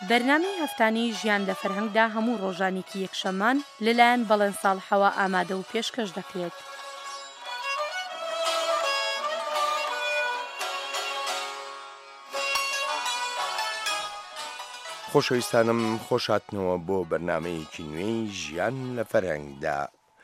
بەرنامەی هەفتانەی ژیان لە فەرهەنگدا هەموو ڕۆژانێکی یەکشەممان لەلایەن بەڵێن ساڵحەوە ئامادە و پێشکەش دەکرێت. خۆشەویستانم خۆشهاتنەوە بۆ بەرنامەیەکی نوێی ژیان لە فەرهەنگدا.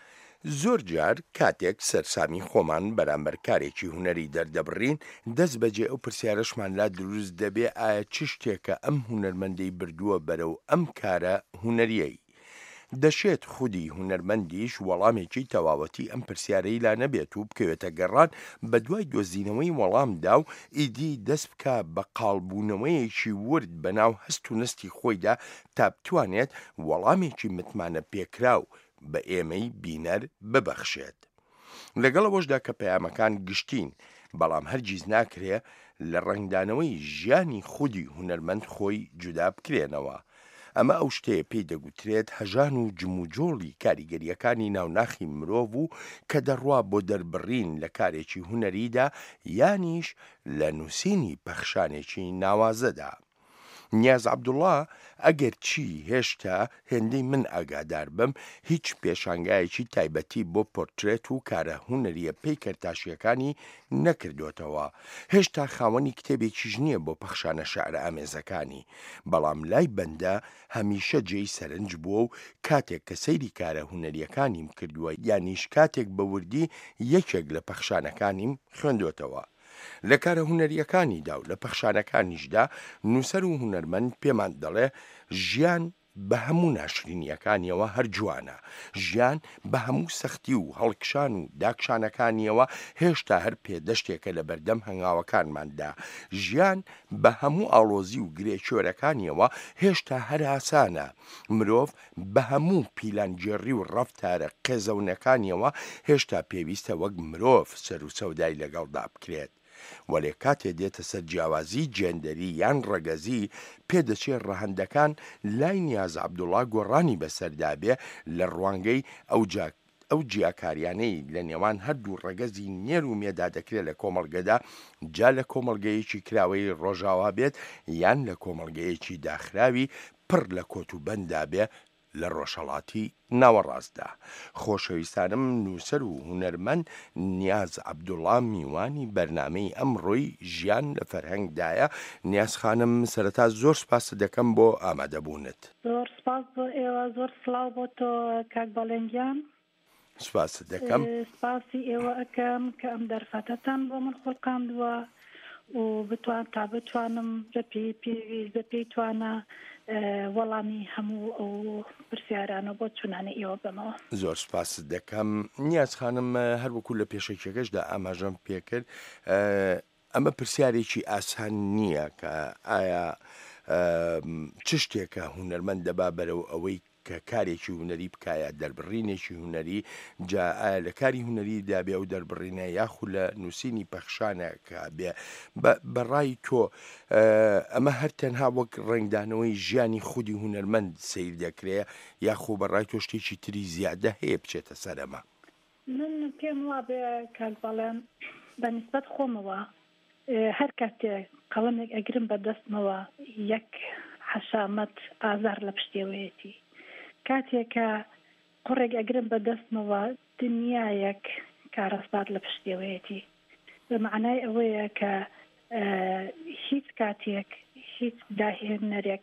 زۆر جار کاتێک سەرسامی خۆمان بەرامبەر کارێکی هونەری دەردەبڕین دەست بەجێ ئەو پرسیارەشمان لا دروست دەبێ ئایا چ شتێکە ئەم هونەرمەندەی بردووە بەرەو ئەم کارە هونەریەی. دەشێت خودی هونەرمەندیش وەڵامێکی تەواوەتی ئەم پرسیارەی لا نەبێت و بکەوێتە گەڕان بە دوای دۆزینەوەی وەڵامدا و ئیدی دەست بکە بە قاڵبوونەوەیەکی ورد بەناو هەست و نستی خۆیدا تا بتوانێت وەڵامێکی متمانە پێکراو بە ئێمەی بینەر ببەخشێت. لەگەڵەوەشدا کە پەیامەکان گشتین بەڵام هەرگیز ناکرێ لە ڕنگدانەوەی ژیانی خودی هونەرمەند خۆی جودا بکرێنەوە. ئەمە ئەو شتەیە پێی دەگوترێت هەژان و جموجۆڵی کاریگەریەکانی ناوناخی مرۆڤ و کە دەڕوا بۆ دەربڕین لە کارێکی هونەریدا یانیش لە نووسینی پەخشانێکی ناوازەدا. نیاز عەبدوڵڵا ئەگەر چی هێشتا هێندەی من ئاگادار بم هیچ پێشانگایەکی تایبەتی بۆ پۆرترێت و کارە هونەریە پەیکەرتاشیەکانی نەکردوێتەوە. هێشتا خاوەنی کتێبێکیش نییە بۆ پەخشانە شەعرە ئامێزەکانی، بەڵام لای بەندە هەمیشە جێی سەرنج بووە و کاتێک کە سەیری کارە هونەریەکانیم کردووە یانیش کاتێک بە وردی یەکێک لە پەخشانەکانیم خوێندوێتەوە. لە کارە هونەریەکانیدا و لە پەخشانەکانیشدا نووسەر و هونەرمەند پێمان دەڵێ ژیان بە هەموو ناشرینیەکانیەوە هەر جوانە، ژیان بە هەموو سەختی و هەڵکشان و داکشانەکانیەوە هێشتا هەر پێدەشتێکە لە بەردەم هەنگاوەکانماندا، ژیان بە هەموو ئاڵۆزی و گرێچۆرەکانیەوە هێشتا هەر ئاسانە، مرۆڤ بە هەموو پیلانجێڕی و ڕەفتارە قێزەونەکانیەوە هێشتا پێویستە وەک مرۆڤ سەر و سەودای لەگەڵدا بکرێت. وەلێ کاتێ دێتە سەر جیاوازی جێندەری یان ڕەگەزی پێدەچێت ڕەهەندەکان لای نیاز عەبدوڵڵا گۆڕانی بەسەردابێ لە ڕوانگەی ئەو جیاکاریانەی لە نێوان هەردوو ڕەگەزی نێر و مێدا دەکرێت لە کۆمەڵگەدا جا لە کۆمەڵگەیەکی کراوەی ڕۆژاوا بێت یان لە کۆمەڵگەیەکی داخراوی پڕ لە کۆت و بەندا بێ لە ڕۆژهەڵاتی ناوەڕاستدا. خۆشەویستانم نووسەر و هونەرمەند نیاز عەبدوڵڵا میوانی بەرنامەی ئەمڕۆی ژیان لە فەرهەنگدایە. نیاز خانم سەرەتا زۆر سپاس دەکەم بۆ ئامادەبوونت. زۆر سپاس بۆ ئێوە، زۆر سڵاو بۆ تۆ کاک بەڵێنگیان. سپاس دەکەم. سپاسی ئێوە ئەکەم کە ئەم دەرفەتەتان بۆ من خۆڵقاندووە و بتوانم بە پێی توانە وەڵامی هەموو ئەو پرسیارانە بۆ چونانە ئێوە بمەوە. زۆر سپاس دەکەم. نیاز خانم هەروەکو لە پێشەکێکەشدا ئاماژەم پێکرد ئەمە پرسیارێکی ئاسان نییە کە ئایا چ شتێکە هونەرمەند دەبا بەرەو ئەوەی کە کارێکی هونەری بکایە دەربڕینێکی هونەری جا ئایا لە کاری هونەری دابێ و دەربڕینە یاخو لە نووسینی پەخشانەکە بێ بەڕای تۆ ئەمە هەر تەنها وەک ڕنگدانەوەی ژیانی خودی هونەرمەند سیر دەکرێ یاخۆ بەڕای تۆ شتێکی تری زیادە هەیە بچێتە سەرەمە؟ من پێم وابێ کاک بەڵێن بەنسبەت خۆمەوە هەر کاتێک قەڵەمێک ئەگرم بەدەستمەوە یەک حەشامەت ئازار لە پشتێوەیەتی، کاتێکە قوڕێک ئەگرم بەدەستمەوە دنیایەک کارەسبات لە پشتێوەیەتی، بە معنای ئەوەیە کە هیچ کاتێک هیچ داهێنەرێک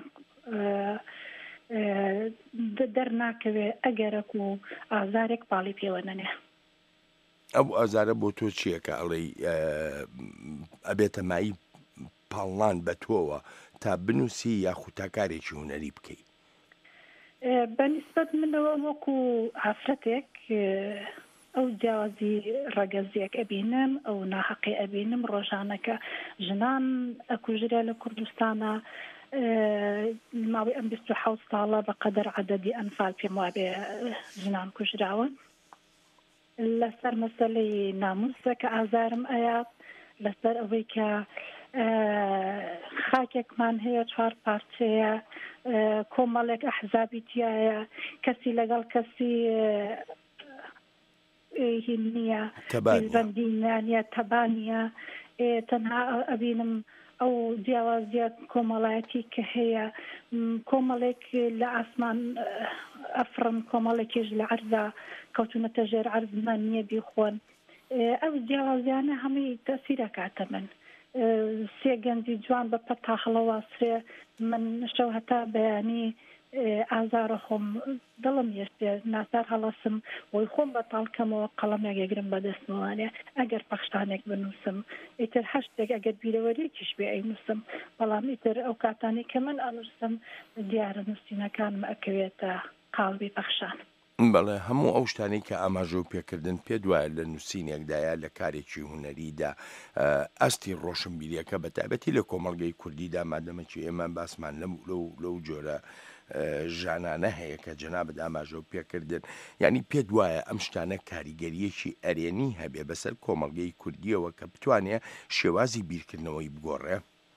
دەرناکەوێ ئەگەرەک و ئازارێک پاڵی پێوە نەنێ. ئەو ئازارە بۆ تۆ چییە کە ئەڵێ ئەبێتە مایی پاڵان بە تۆوە تا بنووسی یاخود تا کارێکی هونەری بکەیت؟ بەنسبەت منەوە وەکو ئافرەتێک ئەو جیاوازی ڕەگەزیەک ئەبینم، ئەو ناحەقی ئەبینم ڕۆژانەکە ژنان ئەکوژرێ لە کوردستانە ماوەی ئەم 27 ساڵە بەقەدەر عەدەدی ئەنفال پێم وابێ ژنان کوژراون. لەسەر مەسەلەی ناموسە کە ئازارم ئەیات، لەسەر ئەوەی کە خاکێکمان هەیە 4 پارچەیە، کۆمەڵێک ئەحزابی تایە، کەسی لەگەڵ کەسی نییە، بەندینیە تەبانیە، تەنها ئەبینم ئەو جیاوازیە کۆمەڵایەتی کە هەیە کۆمەڵێک لە ئاسمان ئەفرن کۆمەڵێکیش لە عەرزا کەوتونەتە ژێر عەرزمان نییە بیخۆن ئەو جیاوازیانە هەمووی تەسیرە کاتە من سێ گەنجی جوان بە پەتا هەڵەواسرێ من شەو هەتا بەیانی ئازارە خۆم دڵم یێستێ ناسار هەڵەسم وی خۆم بەتاڵکەمەوە قەڵەمێک یەگرم بەدەستمەوانێ ئەگەر پەخشتانێک بنووسم ئیتر هەشتێک ئەگەر بیرەوەریەکیش بێ ئەینووسم بەڵام ئیتر ئەو کاتانی کە من ئەنووسم دیارە نووسینەکانم ئەکەوێتە قاڵبی پەخشان بەڵێ هەموو ئەو شتانەی کە ئاماژە و پێکردن پێ دوایە لە نووسینێکدایە لە کارێکی هوەریدا ئەستی ڕۆشنبیریەکە بە تایبەتی لە کۆمەڵگەی کوردیدا مادەمەکی ئێمە باسمان لەو جۆرە ژانانە هەیە کە جەنابەت ئاماژە و پێکردن یعنی پێ دوایە ئەم شتانە کاریگەریەکی ئەرێنی هەبێ بەسەر کۆمەڵگەی کوردیەوە کە بتوانێت شێوازی بیرکردنەوەی بگۆڕێ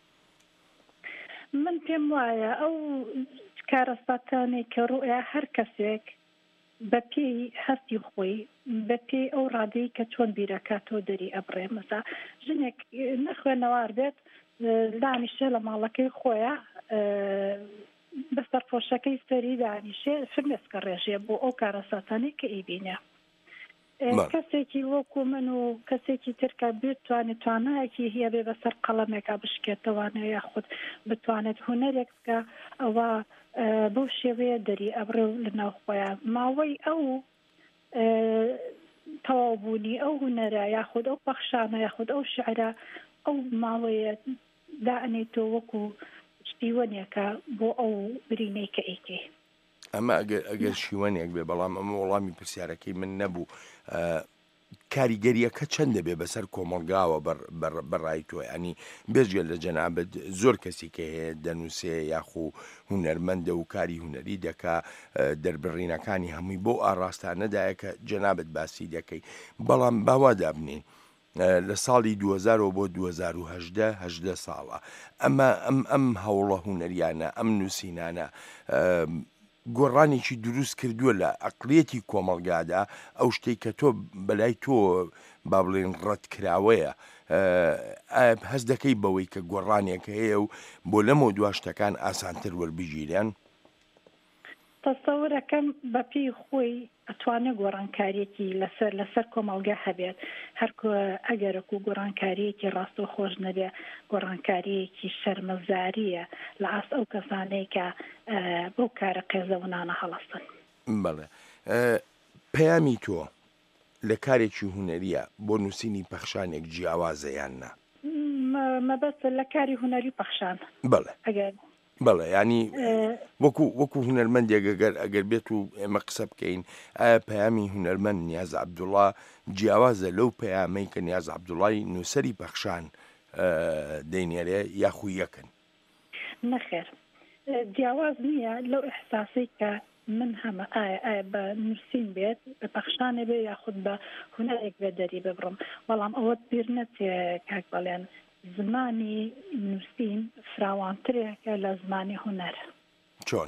من پێم وایە ئەو کارەساتانێک کە ڕوئە هەر کەسێک بە پێی هەستی خۆی بە پێی ئەو ڕادەی کە چۆن بیرەکاتەوە دەری ئەبڕێ مەسا ژنێک نەخوێنەوار بێت دانیشتە لە ماڵەکەی خۆیە بەسەر پۆشەکەی سەری دانیشێ فرمێسکە ڕێژێ بۆ ئەو کارەساتانی کە ئیبینە کەسێکی وەکو من و کەسێکی ترکە بتوانێت توانایەکی هەیە بێ بەسەر قەڵەمێکا بشکێتەوانە یاخود بتوانێت هونەرێک بکە ئەوە بۆ شێوەیە دەری ئەبڕێ لە ناو خۆیان ماوەی ئەو تەواوبوونی ئەو هونەرە یاخود ئەو پەخشانە یاخود ئەو شعرە ئەو ماوەیە دائنێتەوە وەکو شتیوەنێکە بۆ ئەو برینەی کە ئەیکێ ئەمە ئەگەر شیوەنێک بێ بەڵام ئەمە وەڵامی پرسیارەکەی من نەبوو کاریگەریەکە چەندە بێ بەسەر کۆمەلگاوە بەڕای تۆ ینی بێژگە لە جەنابەت زۆر کەسی کە هەیە دەنووسێ یاخو هونەرمەندە و کاری هونەری دەکا دەربڕینەکانی هەمووی بۆ ئاڕاستانەدایە کە جەنابەت باسی دەکەی بەڵام باوا دابنین لە ساڵی 2000 بۆ 2010 ساڵە ئەم هەوڵە هونەریانە ئەم نووسینانە گۆڕانێکی دروست کردووە لە ئەقلێتی کۆمەلگادا ئەو شتێک کە تۆ بەلای تۆ با بڵێن ڕەتکراوەیە هەز دەکەی بەوەی کە گۆڕانێک هەیە و بۆ لەمە دوا شتەکان ئاسانتر وەربژیرێن تەسەورەکەم بەپی خۆی ئەتوانێت گۆڕانکاریەکی لەسەر کۆمەڵگە هەبێت هەرکو ئەگەرەکو گۆڕانکاریەکی ڕاستە خۆش نەبێ گۆڕانکاریەکی شەرمەزاریە لە ئاست ئەو کەسانەی کە بەو کارە قێزەونانە هەڵەستن بەڵێ پەیامی تۆ لە کارێکی هونەریە بۆ نووسینی پەخشانێک جیاوازەیان نا مەبەست لە کاری هونەری پەخشان بەڵێ ئەگەر بەڵێ ینی وەکو هونەرمەندێک ئەگەر بێت و ئێمە قسە بکەین ئایا پەیامی هونەرمەند نیاز عەبدوڵڵا جیاوازە لەو پەیامەی کە نیاز عەبدوڵڵای نووسەری پەخشان دەینێرێ یاخو یەکن نەخێر جیاواز نییە لەو ئەحساسی کە من هەمە ئایا بە نووسین بێت بە پەخشانێ بێ یاخود بە هونەرێک بێ دەری ببڕم بەڵام ئەوە بیر نەچێ کاک بەڵێن زمانی نووسین فراوانترێکە لە زمانی هونەر چۆن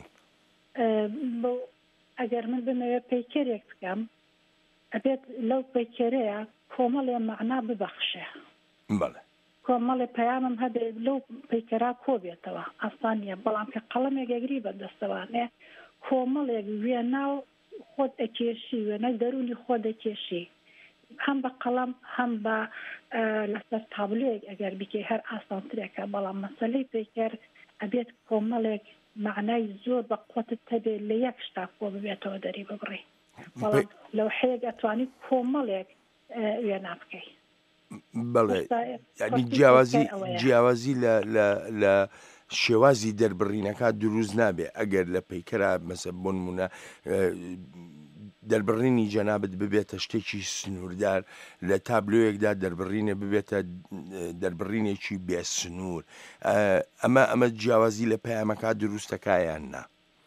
بۆ ئەگەر من بمەوێت پەیکەرێک بکەم ئەبێت لەو پەیکەرەیە کۆمەڵێ مەعنا ببەخشێ بەڵێ کۆمەڵێ پەیامم هەبێت لەو پەیکەرا کۆبێتەوە ئاسان نیە بەڵام کە قەڵەمێک ئەگری بەدەستەوانێ کۆمەڵێک وێنە و خۆت ئەکێشی وێنە دەرونی خۆت دەکێشی هەم بە قەڵەم هەم بە لەسەر تابلۆیەک ئەگەر بکەی هەر ئاسانترێکە بەڵام مەسەلەی پەیکەر ئەبێت کۆمەڵێک معنای زۆر بە قوتت هەبێت لە یەک شتا کۆ ببێتەوە دەری ببڕی بەڵام لەو حەیەک ئەتوانی کۆمەڵێک وێنا بکەی بەڵێ ینی جیاوازی لە شێوازی دەربڕینەکە دروست نابێ ئەگەر لە پەیکەرا مەسە بۆ نمونە دەربڕینی جەنابەت ببێتە شتێکی سنووردار لە تابلۆیەکدا دەربڕینە ببێتە دەربڕینێکی بێ سنوور ئەمە جیاوازی لە پەیامەکە دروستەکایان نا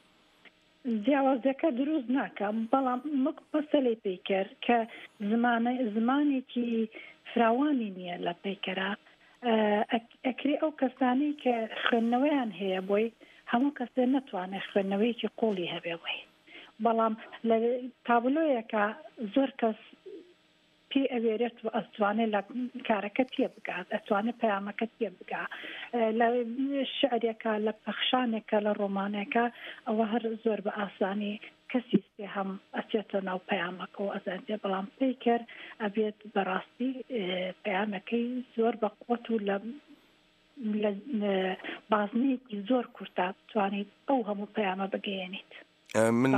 جیاوازەکە دروست ناکە بەڵام مەسەلەی پەیکەر کە زمانێکی فراوانی نییە لە پەیکەرا ئەکری ئەو کەسانی کە خوێندنەوەیان هەیە بۆی هەموو کەسێ نەتوانێت خوێندنەوەیکی قوڵی هەبێ بۆی بەڵام لە تابلۆیەکە زۆر کەس خوێندنەوەیان هەیە بۆی هەموو کەسێ نەتوانێت خوێندنەوەیکی قوڵی هەبێ بۆی بەڵام لە حەیەک ئەتوانی کۆمەڵێک معنای زۆر بە قوتت هەبێت لە یەک شتا کۆ ببێتەوە دەری ببڕی بەڵام پێ ئەوێرێت و ئەتوانێت لە کارەکە تێ بگات، ئەتوانێت پەیامەکە تێ بگا لە شعرێکە، لە پەخشانێکە، لە ڕۆمانێکە، ئەوە هەر زۆر بە ئاسانی کەسی سێ هەم ئەچێتە ناو پەیامەکە و ئەزانێ، بەڵام پێی کرد ئەبێت بەڕاستی پەیامەکەی زۆر بە قوت و لە بازنەیەکی زۆر کورتا بتوانیت ئەو هەموو پەیامە بگەیەنیت. من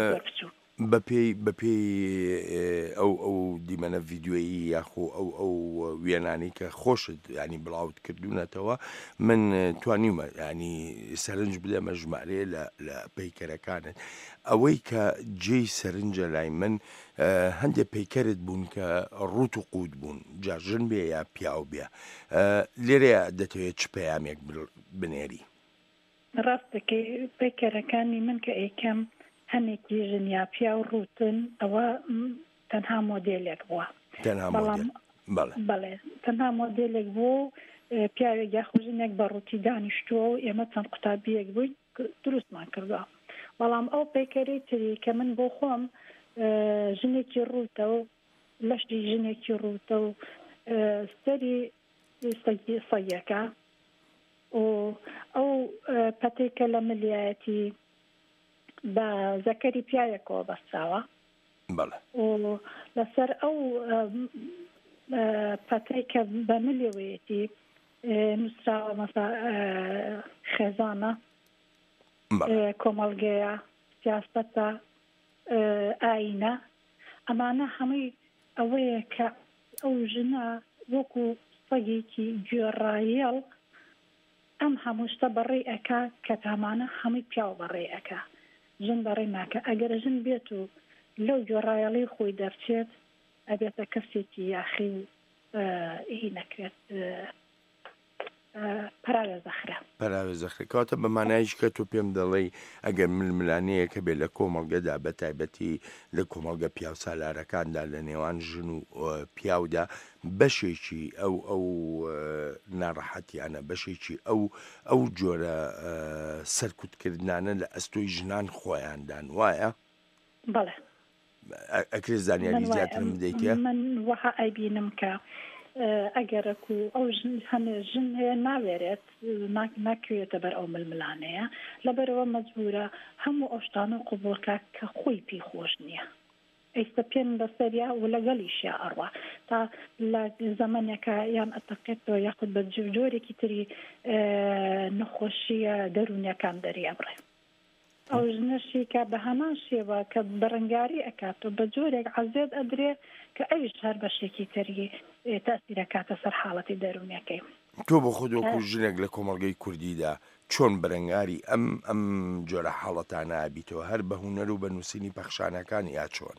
بەپێی ئەو دیمەنە ڤیددیۆیی یاخۆ ئەو وێنانی کە خۆشت ینی بڵاوت کردوونەتەوە، من توانیمە ینی سەرنج بدەمە ژمارەیە لە پەیکەرەکانت. ئەوەی کە جێی سەرنجە لای من هەندێک پەیکەرت بوون کە ڕوت و قووت بوون، جاژن بێ یا پیاو بێ، لێرەیە دەتەوێت چ پەیامێک بنێری؟ ڕاستەکەی پەیکەرەکانی من کە ئەیکەم هەنێکی ژنیا پیا و ڕوتن، ئەوە تەنها مۆدێلێک بووە، بەڵێ تەنها مۆدێلێک بوو و پیاوێک یاخۆژنێک بە ڕووتی دانیشتووە و ئێمە چەند قوتابیەک بووین دروستمان کردووە. بەڵام ئەو پەیکەری تری کە من بۆ خۆم ژنێکی ڕوتە و لەشی ژنێکی ڕوتە و سەری سەیەکە و ئەو پەتێکە لە ملیایەتی بە زەکەری پیاوێکەوە بەستاوە و لەسەر ئەو پەتەی کە بە ملیەوەیەتی نووسراوە مەسا خێزانە، کۆمەڵگەیە، سیاسەتە، ئاینە، ئەمانە هەمووی ئەوەیە کە ئەو ژنە وەکو سەگێکی گوێڕایەڵ ئەم هەموو شتە بەڕێ ئەکا کە تامانە هەمووی پیاو بەڕێ ئەکا، ژن بەڕێ ناکە. ئەگەر ژن بێت و لەو گوێڕایەڵی خۆی دەرچێت ئەبێتە کەسێکی یاخی و هی نەکرێت پەراوێزەخرە. کاتە بەمانایش کە تۆ پێم دەڵێ ئەگەر ململانەیە کە بێت لە کۆمەڵگەدا بە تایبەتی لە کۆمەڵگە پیاو سالارەکاندا لە نێوان ژن و پیاودا بەشێکی ئەو ناڕەحەتیانە، بەشێکی ئەو جۆرە سەرکوتکردانە لە ئەستۆی ژنان خۆیاندان، وایە؟ بەڵێ. ئەکرێ زانیاری زیاترم بدەیتە؟ من وەها ئەیبینم کە ئەگەرەکو ئەو هەنێ ژن هەیە ناوێرێت ناکوێتە بەر ئەو ململانەیە، لەبەرەوە مەجبورە هەموو ئەو شتانە قوبوڵکە کە خۆی پێی خۆش نییە، ئەیستا پێن بەسەریا و لەگەڵیشیا ئەڕوا تا لە زەمانێکە یان ئەتەقێتەوە یاخود بە جۆرێکی تری نەخۆشیە دەرونیەکان دەری ئەبڕێ. ئەو ژنەشی کە بە هەمان شێوە کە بەڕنگاری ئەکاتەوە بە جۆرێک عەزێت ئەدرێ کە ئەویش هەر بەشێکی تری تەسیرەکاتە سەر حاڵەتی دەرونیەکەی. تۆ بۆ خۆدۆکو ژنێک لە کۆمەڵگەی کوردیدا چۆن بەرەنگاری ئەم جۆرە حاڵەتانە ئابیتەوە، هەر بە هونەر و بە نووسینی پەخشانەکان یا چۆن؟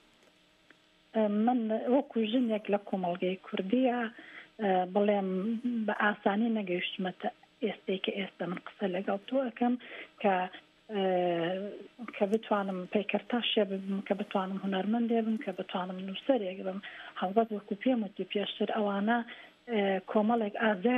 من وەکو ژنێک لە کۆمەڵگەی کوردیە بڵێم بە ئاسانی نەگەیشتمەتە ئێستەی کە ئێستا من قسە لەگەڵ تۆ ئەەکەم کە بتوانم پەیکەرتاشێ ببم، کە بتوانم هونەرمەندێ بم، کە بتوانم نووسەرێک بم. هەڵبەت وەکو پێم وتی پێشتر ئەوانە کۆمەڵێک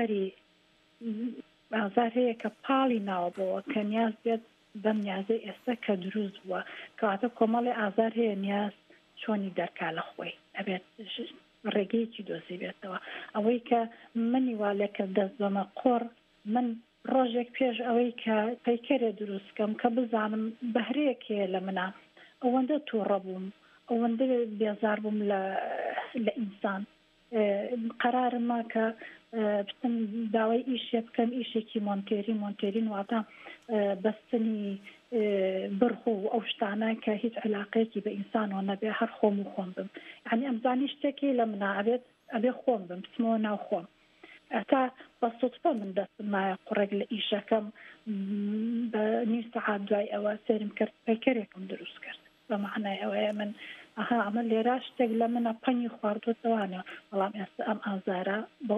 ئازار هەیە کە پاڵی ناوەبەوە کە نیاز بێت بەم نیازەی ئێستا کە دروست بووە، کەواتە کۆمەڵی ئازار هەیە نیاز چۆنی دەرکا لە خۆی ئەبێت ڕێگەیەکی دۆزی بێتەوە. ئەوەی کە منی وا لێکە دەست بەمە قۆڕ، من ڕۆژێک پێش ئەوەی کە پەیکەرێ دروستکەم کە بزانم بەهرەیەک هەیە لە منە، ئەوەندە تووڕە بووم، ئەوەندە بێزار بووم لە ئینسان، قەرارمە کە بتم داوای ئیشێ بکەم، ئیشێکی مۆنتێرین واتە بەستنی برخۆ و ئەو شتانە کە هیچ علاقەیەکی بە ئینسانەوە نەبێ، هەر خۆم و خۆم بم. یعنی ئەمزانی شتێکی لە منە ئەبێ خۆم بم، بچمەوە ناو خۆم. ئەتا بە سوتفە من دەستم مایە قوڕێک لە ئیشەکەم بە نیم سەعات دوای ئەوە سێرم کرد پەیکەرێکم دروست کرد. بە معنای ئەوەیە من ئەمە لێرا شتێک لە منە پەنی خواردوتەوانە، بەڵام ئێستا ئەم ئازارە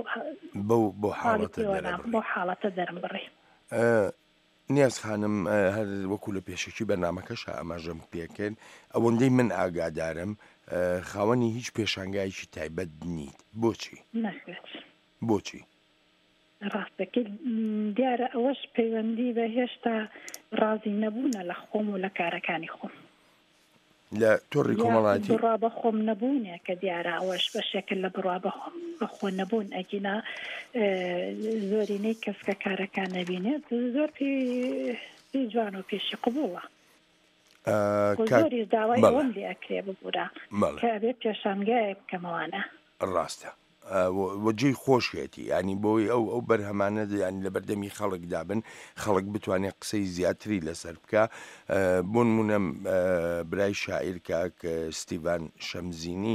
بۆ حاڵەتە دەرم بڕێ. نیاز خانم هەر وەکو لە پێشکی بەرنامەکەش ئاماژەم پێکرد، ئەوەندەی من ئاگادارم خاوەنی هیچ پێشانگایکی تایبەت نیت. بۆچی؟ نەکرێت. بۆچی؟ ڕاستەکەی دیارە ئەوەش پەیوەندی بە هێشتا ڕازی نەبوونە لە خۆم و لە کارەکانی خۆم. لە تۆڕی کۆمەڵاتی بڕوا بە خۆم نەبوونێ کە دیارە ئەوەش بەشێکل لە بڕوا بە خۆ نەبوون ئەگینا زۆرینەی کەس کە کارەکان نەبینێت زۆر پێی جوان و پێشی قبوڵە زۆری داوای ئەوەم لێ ئەکرێ ببوورە کە بێت پێشانگای بکەمەوانە ڕاستە وەجێی خۆشێتی ینی بۆی ئەو بەرهەمانە ینی لە بەردەمی خەڵکدا بن خەڵک بتوانێت قسەی زیاتری لەسەر بکە بۆ نمونەم برای شاعیر کاک ستیڤان شەمزینی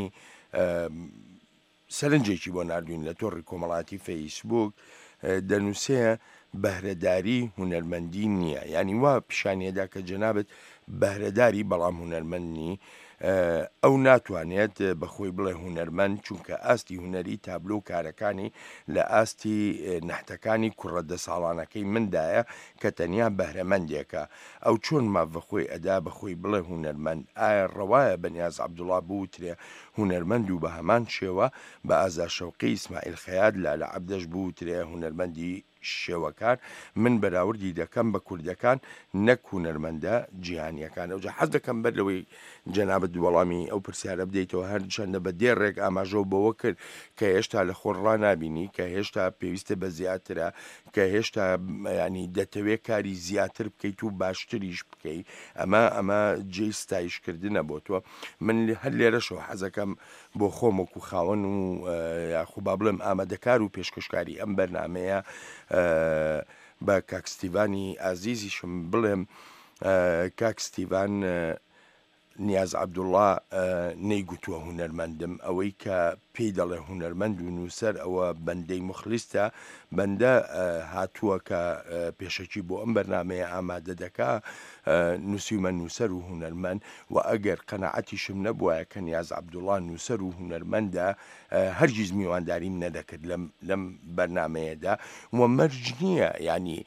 سەرنجێکی بۆ نردوین لە تۆڕی کۆمەڵاتی فەیسبوک دەنووسێ بەهرەداری هونەرمەندی نییە ینی وا پیشانیەدا کە جەنابەت بەهرەداری بەڵام هونەرمەندنی ئەو ناتوانێت بەخۆی بڵێ هونەرمەند چونکە ئاستی هونەری تابلۆ و کارەکانی لە ئاستی نەحتەکانی کوڕەدە ساڵانەکەی مندایە کە تەنیا بەهرەمەندێکە ئەو چۆن مافەخۆی ئەدا بەخۆی بڵێ هونەرمەند ئایا ڕەوایە بەنیاز عەبدوڵڵا بوترێ هونەرمەند و بە هەمان شێوە بە ئازا شەوقی ئیسماعیل خەیاد لالە عەبدەش بوترێ هونەرمەندی شێوەکار من بەراوردی دەکەم بە کوردەکان نەک هونەرمەندە جیهانیەکان ئەوجا حەز دەکەم بەر لەوەی جەنابەت وەڵامی ئەو پرسیارە بدەیتەوە هەر چەندە بە دێڕێک ئاماژە بەوە کرد کە هێشتا لە خۆڕا نابینی کە هێشتا پێویستە بە زیاترە کە هێشتا ینی دەتەوێت کاری زیاتر بکەیت و باشتریش بکەیت ئەمە جێی ستایشکردنە بۆ تۆ من هەر لێرەشەوە حەزەکەم بۆ خۆمەکو خاوەن و یاخوبا بڵێم ئامادەکار و پێشکەشکاری ئەم بەرنامەیە بە کاکستیڤانی ئازیزیشم بڵێم کاکستیڤان نیاز عەبدوڵڵا نەیگوتووە هونەرمەندم ئەوەی کە پێی دەڵێ هونەرمەند و نووسەر ئەوە بەندەی مخلیستە بەندە هاتووە کە پێشەکی بۆ ئەم بەرنامەیە ئامادە دەکا نووسیمە نووسەر و هونەرمەند و ئەگەر قەنەعەتیشم نەبووە کە نیاز عەبدوڵڵا نووسەر و هونەرمەندە هەرگیز میوانداریم نەدەکرد لەم بەرنامەیەدا وە مەرج نییە ینی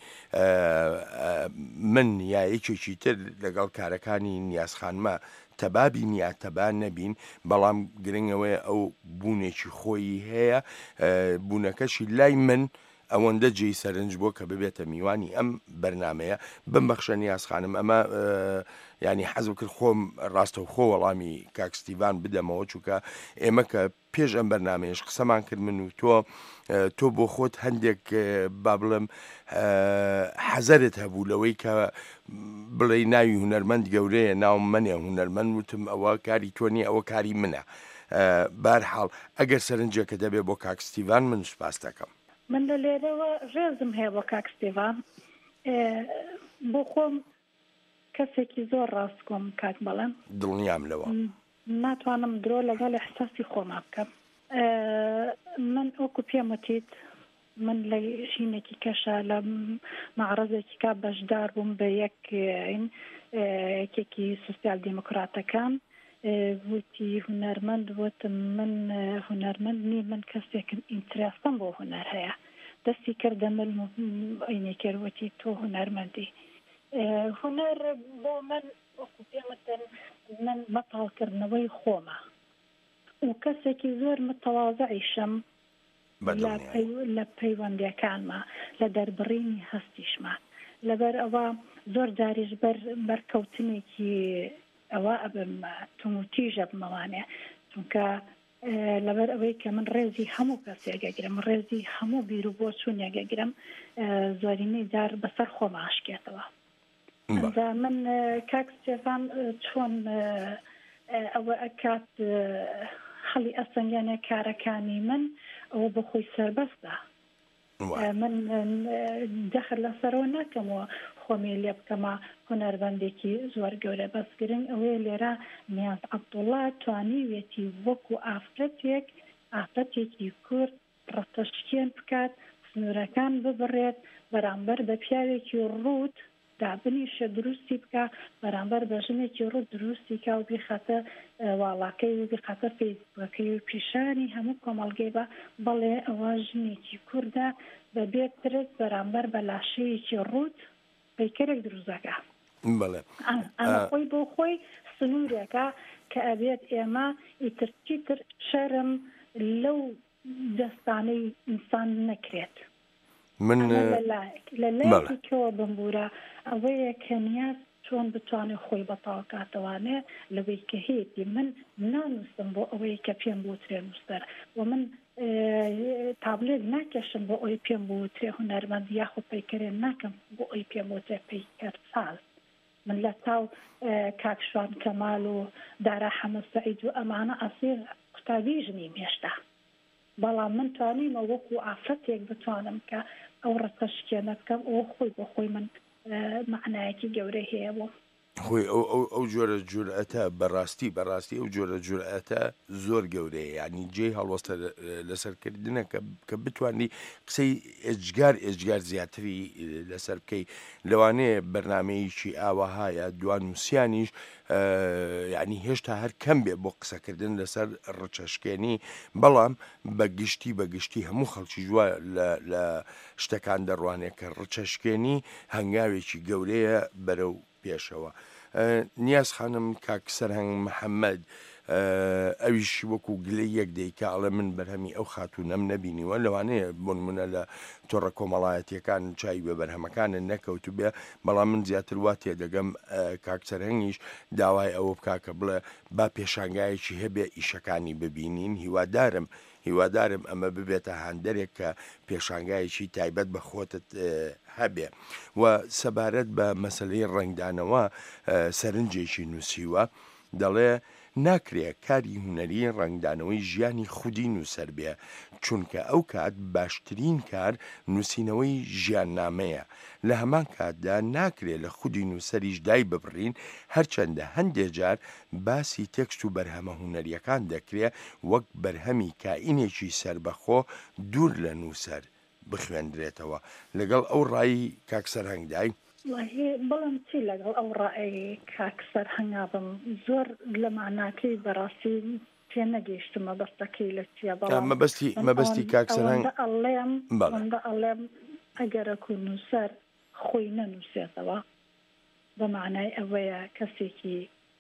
من یا یەکێکی تر لەگەڵ کارەکانی نیازخانمە تەبابی نیە تەبان نەبین بەڵام گرنگەوەی ئەو بوونێکی خۆی هەیە بوونەکەشی لای من ئەوەندە جێی سەرنج بۆ کە ببێتە میوانی ئەم بەرنمەیە بمبەخشە نیازخانم ئەمە ینی حەزم کرد خۆم ڕاستە و خۆ وەڵامی کاکستیڤان بدەمەوە چووکە ئێمە کە پێش ئەم بەرنمەیەش قسەمان کرد من و تۆ بۆ خۆت هەندێک با بڵێم حەزەرت هەبوو لەوەی کە بڵێ ناوی هونەرمەند گەورەیە ناوم منێ هونەرمەند وتم ئەوە کاری تۆ نیە ئەوە کاری منە بەرحاڵ ئەگەر سەرنجێکە دەبێ بۆ کاکستیڤان من سوپاس دەکەم من لە لێرەوە ڕێزم هەیە بۆ کاکستیڤان بۆ خۆم کەسێکی زۆر ڕاست کۆم کاک بەڵێن دڵنیام لەوە ناتوانم درۆ لەگەڵ احساسی خۆما بکەم من ئەوکو پێم وتیت من لە ژینێکی کەشە لە مەعرەزێکی کا بەشدار بووم بە یەکێکی سوسیال دیموکراتەکان وتی هونەرمەند وتم من هونەرمەند نی من کەسێکم ئینترێستم بۆ هونەر هەیە دەستی کردە من ئەینێ کردوتی تۆ هونەرمەندی هونەر بۆ من وەکو پێمەتەن من مەتاڵکردنەوەی خۆمە و کەسێکی زۆر متەواضعیشم لە پەیوەندیەکانمە لە دەربڕینی هەستیشمە لەبەر ئەوە زۆر جاریش بەرکەوتنێکی ئەوە ئەبم توموتیژە بمەوانێ چونکە لەبەر ئەوەی کە من ڕێزی هەموو کەسێگەگرم ڕێزی هەموو بیر و بۆ چوونێگەگرم زۆرینەی جار بەسەر خۆمە ئاشکێتەوە من کاکستێڤان چۆن ئەوە ئەکات خەڵی ئەسەنگیانە کارەکانی من ئەوە بە خۆی سەربەستە من دەخل لەسەرەوە ناکەمەوە خۆمی لێ بکەمە هونەربەندێکی زۆر گەورە بەسگرنگ ئەوەیە لێرە نیاز عەبدوڵڵا توانیوێتی وەکو ئافرەتێکی کورد ڕەتەشکێن بکات سنوورەکان ببڕێت بەرامبەر بە پیاوێکی ڕوود دابنیشە دروستی بکە بەرامبەر بە ژنێکی ڕوود دروستی کا و بیخاتە واڵاکەی و بیخاتە فەیسبووکەکەی و پیشانی هەموو کۆمەڵگەی بە بەڵێ ئەوە ژنێکی کووردە بەبێت ترس بەرامبەر بە لاشەیەکی ڕوود پیکەرێک دروستەکە ئەمە خۆی بۆ خۆی سنوورێکە کە ئەبێت ئێمە ئیترچیتر شەرم لەو دەستانەی ئینسان نەکرێت من لە لایەکەوە بمبورە ئەوەیە کە نیاز چۆن بتوانێت خۆی بەتاڵکاتەوانێ لەوەی کە هەیەی من نانووسم بۆ ئەوەی کە پێم بوترێ نووسەر و من تابلێت ناکێشم بۆ ئەوی پێم بوترێ هونەرمەند یاخۆ پەیکەرێن ناکەم بۆ ئەوی پێم بوترێ پەیکەر ساز من لە تاو کاکشوان کەمال و دارا حەمەد سەعید و ئەمانە ئەسیر قوتابیژنیم هێشتا بەڵام من توانیمە وەکو ئافرەتێک بتوانم کە ئەو ڕەتەشکێنە بکەم ئەوە خۆی بۆ خۆی من معنایەتی گەورە هەیە بۆ خۆی ئەو جۆرە جورئەتە بەڕاستی ئەو جۆرە جورئەتە زۆر گەورەیە یعنی جێ هەڵوەستە لەسەرکردنە کە بتوانانی قسەی ئێجگار زیاتری لەسەر بکەی لەوانەیە بەرنمەیەکی ئاواهایە دوان نووسیانیش یعنی هێشتا هەر کەم بێ بۆ قسەکردن لەسەر ڕچەشکێنی بەڵام بەگشتی هەموو خەڵکی جووە لە شتەکان دەڕوانێت کە ڕچەشکێنی هەنگاوێکی گەورەیە بەرەو پێشەوە نیاز خانم کاک سەرهەنگ محەممەد ئەویش وەکو گلەی یەک دەیکە ئەڵێ من بەرهەمی ئەو خاتوونەم نەبینیوە لەوانەیە بۆنمونە لە تۆڕە کۆمەڵایەتیەکان چای بە بەرهەمەکانە نەکەوتو بێ بەڵام من زیاتر وا تێدەگەم کاک سەرهەنگیش داوای ئەوە بکا کە بڵێ با پێشانگایەکی هەبێ ئیشەکانی ببینین هیوادارم ئەمە ببێتە هەندێک کە پێشانگایەکی تایبەت بە خۆتت هەبێ و سەبارەت بە مەسلەی ڕنگدانەوە سەرنجێکی نووسیوە دەڵێ ناکرێت کاری هونەری ڕنگدانەوەی ژیانی خودی نووسەر بێ چونکە ئەو کات باشترین کار نووسینەوەی ژیاننامەیە لە هەمان کاتدا ناکرێت لە خودی نووسەریش دای ببڕین هەرچەندە هەندێک جار باسی تێکست و بەرهەمە هونەریەکان دەکرێت وەک بەرهەمی کائینێکی سربەخۆ دوور لە نووسەر بخوێندرێتەوە لەگەڵ ئەو ڕایی کاک سەرهەنگدای بەڵام چی لەگەڵ ئەو ڕائەی کاکسەر هەنگابم زۆر لە معناکەی بەڕاستی پێ نەگەیشتمە بەستەکەی لە چیە بەڵام مەبەستی کاکسەرهەنگ ئەڵێم ئەگەرەکو نووسەر خۆی نەنووسێتەوە بە معنای ئەوەیە کەسێکی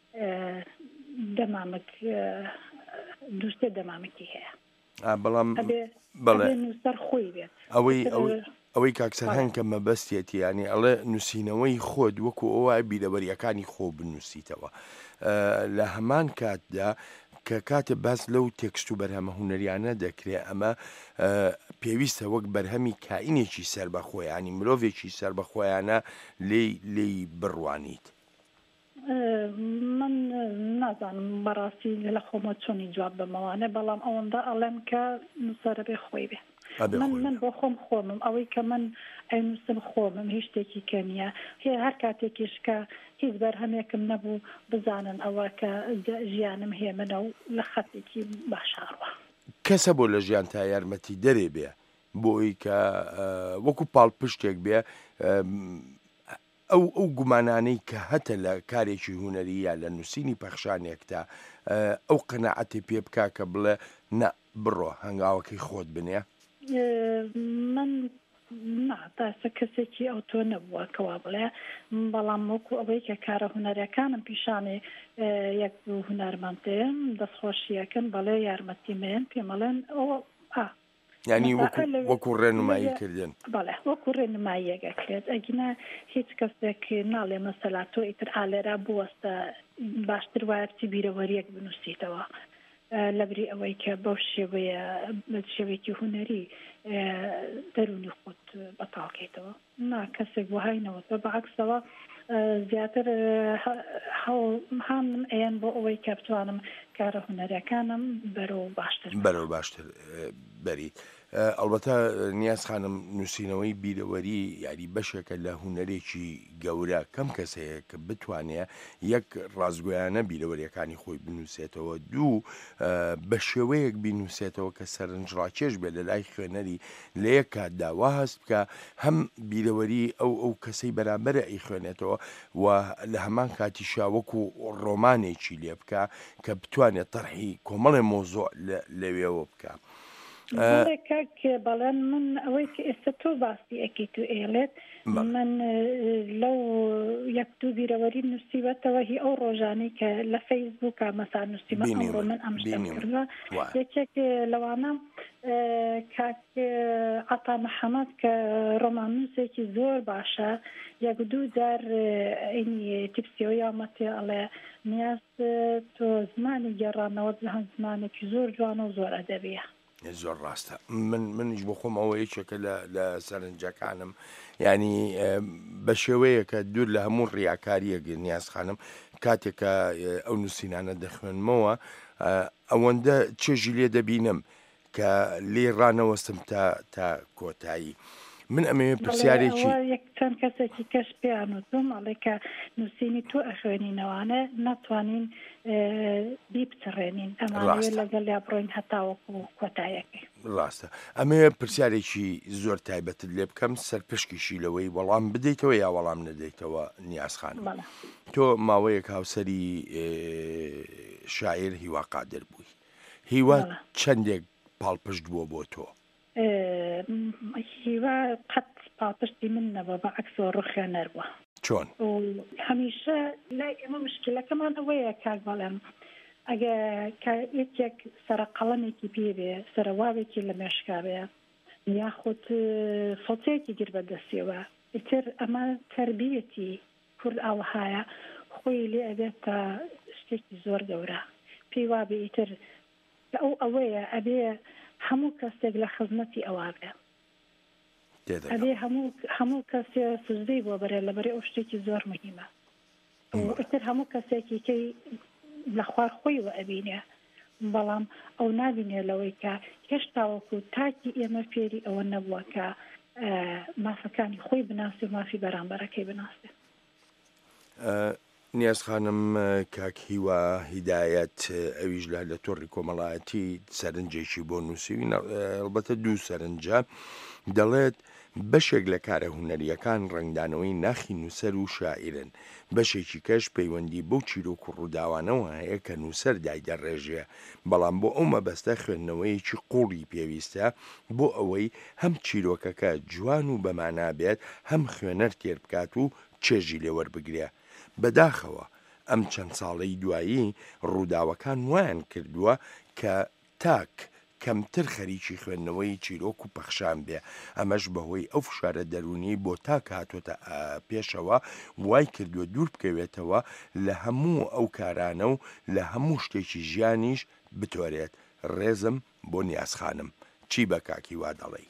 دووستێ دەمامکی هەیە بەڵام نووسەر خۆی بێت ئەوەی کاکسەرهەنگ کە مەبەستێتی ینی ئەڵێ نووسینەوەی خۆت وەکو ئەوە بیرەوەریەکانی خۆ بنووسیتەوە لە هەمان کاتدا کە کاتێ باس لەو تێکست و بەرهەمە هونەریانە دەکرێت ئەمە پێویستە وەک بەرهەمی کائینێکی سربەخۆیانی مرۆڤێکی سربەخۆیانە لێی بڕوانیت من نازانم بەڕاستی لە خۆمە چۆنی جواب بمەوانێ بەڵام ئەوەندا ئەڵێم کە نووسەرە بێ خۆی بێ من بۆ خۆمم ئەوەی کە من ئەینووسم خۆمم هیچ شتێکی کە نییە هەیە هەر کاتێکیش کە هیچ بەرهەمێکم نەبوو بزانن ئەوە کە ژیانم هەیە منە و لە خەتێکی باشاڕوە کەسە بۆ لە ژیان تا یارمەتی دەرێ بێ بۆی کە وەکو پاڵپشتێک بێ ئەو گومانانەی کە هەتە لە کارێکی هونەری یا لە نووسینی پەخشانێکدا ئەو قەناعەتی پێ بکا کە بڵێ نە بڕۆ هەنگاوەکەی خۆت بنێ من تاسە کەسێکی ئەو تۆ نەبووە کەوا بڵێ بەڵام وەکو ئەوەی کە کارە هونەرەکانم پیشانێ یەک هونەرمەندێن دەستخۆشیەکەن بەڵێ یارمەتیمێن پێمەڵێن ئەوە ینی وەکو ڕێنمایی کردن بەڵێ وەکو ڕێنماییەکەکرێت ئەگینە هیچ کەسێک ناڵێ مەسەلا تۆ ئیتر ئالێرا بوەستە باشتر وایە بچی بیرەوەریەک بنووسیتەوە لەبری ئەوەی کە بەو شێوەیە شێوەیەکی هونەری دەرونی خۆت بەتاڵکەیتەوە نا کەسێک وهاینەوە تۆ بەعکسەوە زیاتر هەمم ئەیان بۆ ئەوەی کە بتوانم کارە هونەریەکانم بەرەو باشتر بەریت ئەلبەتە نیاز خانم نووسینەوەی بیرەوەری یاری بەشێکە لە هونەرێکی گەورە کەم کەسەیە کە بتوانێت یەک ڕازگۆیانە بیرەوەریەکانی خۆی بنووسێتەوە دوو بە شێوەیەک بینووسێتەوە کە سەرنجڕاکێش بێت لە لای خوێنەری لە یەک کاتدا وا هەست بکە هەم بیرەوەری ئەو کەسەی بەرامبەرە ئەی خوێنێتەوە و لە هەمان کاتیشا وەکو ڕۆمانێکی لێ بکە کە بتوانێت تەرحی کۆمەڵێ مۆزۆع لەوێەوە بکە بەڵێ کاک بەڵێن من ئەوەی کە ئێستا تۆ باسی ئەکەیت و ئێڵێت من لەو یەک دوو بیرەوەری نووسیوەتەوە هی ئەو ڕۆژانەی کە لە فەیسبووکە مەسا نووسیمە ئەمڕۆ من ئەم شتم کردووە یەکێک لەوانە کاک عەتا محەممەد کە ڕۆماننووسێکی زۆر باشە یەک دوو جار ئینی تیپسیەوە یامەتێ ئەڵێ نیاز تۆ زمانی گێڕانەوە هەم زمانێکی زۆر جوانە و زۆر ئەدەبیە زۆر ڕاستە منیش بۆ خۆم ئەوە یەکێکە لە سەرنجەکانم ینی بە شێوەیەکە دوور لە هەموو ڕیاکاریەک نیاز خانم کاتێکە ئەو نووسینانە دەخوێنمەوە ئەوەندە چێژی لێ دەبینم کە لێ ڕانەوەستم تا کۆتایی من ئەمێ پرسیارێکی چەند کەسێکی کەش پێیان وتم ئەڵێ کە نووسینی تۆ ئەخوێنینەوانە ناتوانین بیبچڕێنین ئەمانەوێت لەگەڵ یا بڕۆین هەتاوەکو کۆتایەکەی ڕاستە ئەمێ پرسیارێکی زۆر تایبەتت لێ بکەم سەرپشکیشی لەوەی وەڵام بدەیتەوە یا وەڵام نەدەیتەوە نیازخانم تۆ ماوەیەک هاوسەری شاعیر هیوا قادر بووی هیوا چەندێک پاڵپشت بووە بۆ تۆ هیوا قەت پاڵپشتی من نەبووە بەعەکسەوە ڕوخێنەر بووە چۆن هەمیشە لای ئێمە مشکلەکەمان ئەوەیە کاک بەڵێم ئەگە یەکێک سەرقەڵەمێکی پێبێ سەرواوێکی لە مێشکا بێ یاخود فۆتەیەکی گر بەدەستیەوە ئیتر ئەمە تەربیەتی کورد ئاوهایە خۆی لێ ئەبێتە شتێکی زۆر گەورە پێی وابێ ئیتر ئەوەیە ئەبێ هەموو کەسێک لە خزمەتی ئەوە بێ ئەبێ هەموو کەسێ سوزدەی بۆ بەرێ لەبەرێ ئەو شتێکی زۆر مهمە ئیتر هەموو کەسێکی کەی لە خوار خۆیوە ئەبینێ بەڵام ئەو نابینێ لەوەی کە هێشتاوەکو تاکی ئێمە فێری ئەوە نەبووە کە مافەکانی خۆی بناسی و مافی بەرامبەرەکەی بناسێ نیاز خانم کاک هیوا هیدایەت ئەویش لە تۆڕی کۆمەڵایەتی سەرنجێکی بۆ نووسیوی ئەلبەتە دوو سەرنجە دەڵێت بەشێک لە کارە هونەریەکان ڕنگدانەوەی ناخی نووسەر و شاعرن بەشێکی کەش پەیوەندی بەو چیرۆک و ڕووداوانەوە هەیە کە نووسەر دایدەڕێژێ بەڵام بۆ ئەو مەبەستە خوێندنەوەیەکی قوڵی پێویستە بۆ ئەوەی هەم چیرۆکەکە جوان و بەمانا بێت هەم خوێنەر تێر بکات و چێژی لێوەربگرێ بەداخەوە ئەم چەند ساڵەی دوایی ڕووداوەکان وایان کردووە کە تاک کەمتر خەریکی خوێندنەوەی چیرۆک و پەخشان بێ ئەمەش بەهۆی ئەو فشارە دەرونی بۆ تاک هاتوۆتە پێشەوە وای کردووە دوور بکەوێتەوە لە هەموو ئەو کارانە و لە هەموو شتێکی ژیانیش بتۆرێت ڕێزم بۆ نیازخانم چی بە کاکی وا دەڵێ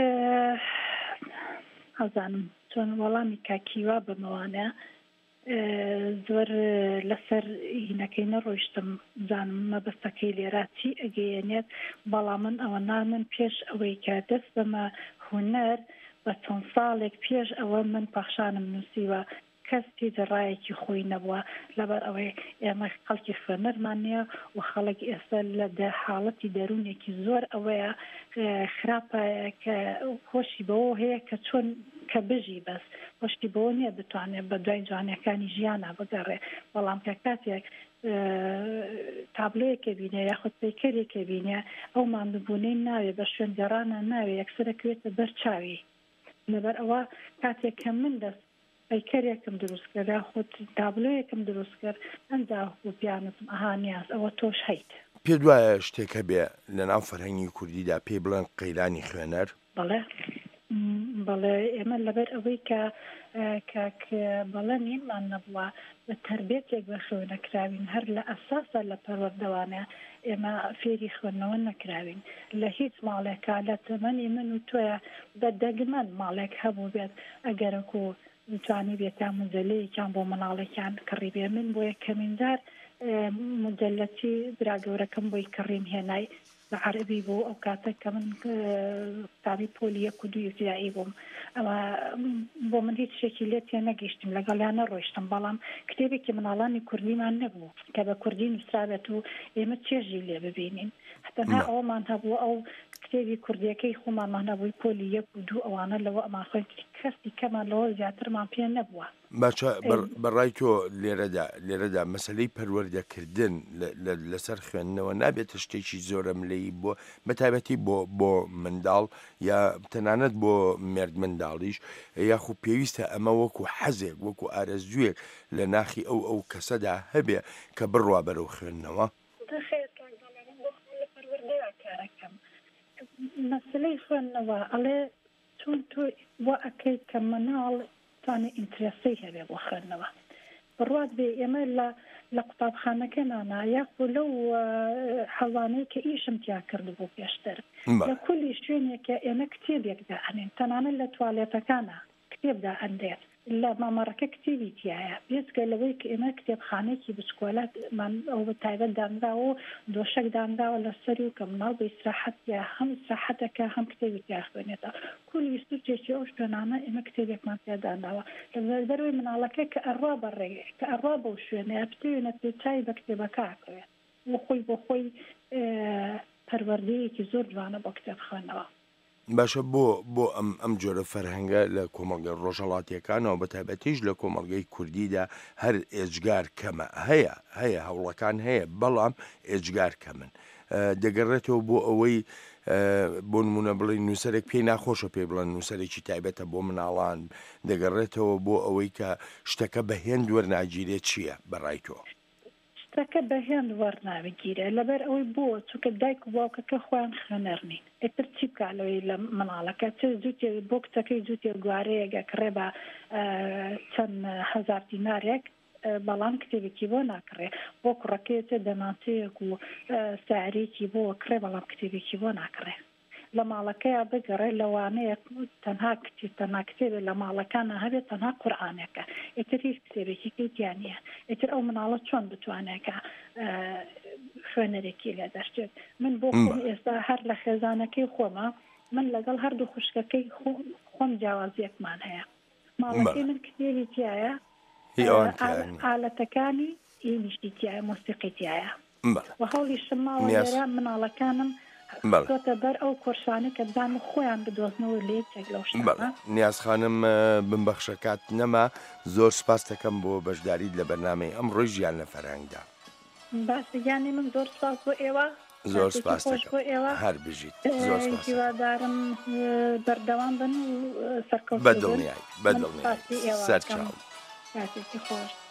ئەزانم چۆن وەڵامی کاکیوا بمەوانە زۆر لەسەر هینەکەی نەڕۆیشتم زانم مەبەستەکەی لێرا چی ئەگەیەنێت بەڵام من ئەوە نامن پێش ئەوەی کە دەست بەمە هونەر بە چەند ساڵێک پێش ئەوە من پەخشانم نووسیوە کەسی دەڕایەکی خۆی نەبووە لەبەر ئەوەی ئێمە خەڵکی خوێنەرمان نییە و خەڵک ئێستا لە حاڵەتی دەروونێکی زۆر ئەوەیە خراپە کە خۆشی بەوە هەیە کە چۆن کە بژی بەس خۆشتی بەوە نییە بتوانێت بە دوای جوانەکانی ژیانە بگەڕێ بەڵام کە کاتێک تابلۆیەکە بینێ یاخود پەیکەرێکە بینێ ئەو ماندووبوونەی ناوێ بە شوێنگەڕانە ناوێ یەکسەرەکەوێتە بەرچاوی لەبەر ئەوە کاتێک کە من دەست پەیکەرێکم دروست کرد یاخود تابلۆیەکم دروست کرد ئەنجا پیانتم ئەها نیاز ئەوە تۆش هەیت پێ دوایە شتێکە بێ لە ناو فەرهەنگی کوردیدا پێی بڵێن قەیرانی خوێنەر بەڵێ ئێمە لەبەر ئەوەی کە بەڵێنیمان نەبووە بە تربێتێک بە خوێنەکراوین هەر لە ئەساسە لە پەروەردەوانە ئێمە فێری خوێندنەوە نەکراوین لە هیچ ماڵێکە لە تەمەنی من و تۆیە بە دەگمەن ماڵێک هەبوو بێت ئەگەرەکو توانی بێتان مجلەیەکیان بۆ مناڵێکیان کڕی بێ من بۆ یەکەمینجار مجلەتی براگەورەکەم بۆی کڕیم هێنای بە عەرەبی بۆ ئەو کاتە کە من تابی پۆلی 1 و 2 ابتدایی بووم ئەمە بۆ من هیچ شتێکی لێ تێ نەگەیشتم لەگەڵیان نەڕۆیشتم بەڵام کتێبێکی مناڵانی کوردیمان نەبوو کە بە کوردی نووسرابێت و ئێمە چێژی لێ ببینین هەتەنها ئەومان هەبوو ئەو کتێبی کوردیەکەی خۆمانمان نەبووی پۆلی 1 و 2 ئەوانە لەوە ئەمان خۆی کەسی کەمان لەوە زیاترمان پێ نەبووە باشە بەڕای تۆ لێرەدا مەسلەی پەروەردەکردن لەسەر خوێندنەوە نابێتە شتێکی زۆرە ملەی بۆ بەتایبەتی بۆ منداڵ یا تەنانەت بۆ مێرد منداڵیش یاخو پێویستە ئەمە وەکو حەزێک وەکو ئارەزوویەک لە ناخی ئەو کەسەدا هەبێ کە بڕوا بەرەو خوێندنەوە. مەسلەی خوێندنەوە ئەڵێ چون تۆ وا ئەەکەیت کە مناڵ توانێت ئینترێسی هەبێ بۆ خوێندنەوە بڕوات بێ ئێمە لە قوتابخانەکەمانە یاخۆ لەو حەڵانەی کە ئیشم تیا کرد بۆ پێشتر لە کولی شوێنێکە ئێمە کتێبێکدا ئەنێن تەنانەت لە توالێتەکانە کتێبدا ئەندێت لە مامەڕەکە کتێبی تایە بێزگە لەوەی کە ئێمە کتێبخانێکی بچکۆلاتمان ئەو بە تایبەت دانراوە و دۆشەک دانراوە لەسەری و کە مناڵ بە ئیسراحەت یا هەم ئیسراحەتەکە هەم کتێبی تیا خوێنێتە کولی ویستوچێکی ئەو شوێنانە ئێمە کتێبێکمان تیا دانراوە لە دەروی مناڵەکە کە ئەڕوا بەڕێگە کە ئەڕوا بەو شوێنەیە بتوێنە پێچای بە کتێبەکە ئاکەوێت بۆ خۆی بۆ خۆی پەروەردەیەکی زۆر جوانە بۆ کتێب خوێندنەوە. باشە بۆ ئەم جۆرە فەرهەنگە لە کۆمەڵگە ڕۆژهەڵاتیەکانەوە بەتایبەتیش لە کۆمەڵگەی کوردیدا هەر ئێجگار کەمە هەیە هەوڵەکان هەیە بەڵام ئێجگار کەمن دەگەڕێتەوە بۆ ئەوەی بۆ نمونە بڵێ نووسەرێک پێی ناخۆشە پێ بڵێن نووسەرێکی تایبەتە بۆ مناڵان دەگەڕێتەوە بۆ ئەوەی کە شتەکە بەهێند وەرناگیرێت چییە بەڕای تۆ؟ شتەکە بەهێن وەرناوەگیرە لەبەر ئەوەی بۆ چونکە دایک و باوکەکە خۆیان خوێنەرنین ئێتر چی بکالەوەی لە مناڵەکە چ زووتێ بۆ کچەکەی زووتێ گوارەیەگە کڕێ بە چەند هەزار دینارێک بەڵام کتێبێکی بۆ ناکڕێ بۆ کوڕەکەیەتە دەمانچەیەک و سارێکی بۆ کڕێ بەڵام کتێبێکی بۆ ناکڕێ لە ماڵەکەیە بگەڕێ لەوانەیە تەنها کتێبێت لە ماڵەکانە هەبێت تەنها قورئانێکە ئێتر هیچ کتێبێکی کەیتیانە ئێتر ئەو مناڵە چۆن بتوانێتکە خوێنەرێکی لێ دەشتێت من بۆ خۆم ئێستا هەر لە خێزانەکەی خۆمە من لەگەڵ هەردوو خوشکەکەی خۆم جیاوازیەکمان هەیە ماڵەکەی من کتێبی تایە ئالەتەکانی ئینیشتی تایە مۆسیقی تایە و هەوڵی شماوە لێرە مناڵەکانم کۆتە بەر ئەو کۆرشانە کە بزان خۆیان بدۆزنەوە لێ چێک لەو شتانە. نیاز خانم بنبەخشەکات نەما زۆر سپاس دەکەم بۆ بەشداریت لە بەرنامەی ئەمڕۆی ژیان لە فەرهەنگدا. باشگیانی من زۆر سپاس بۆ ئێوە زۆر سپاس بۆ ئێوە هەر بژیت هیوادارم بەردەوام بن و سەرکەوت بەدڵنیایی سەرچاو کاتێکی خۆش.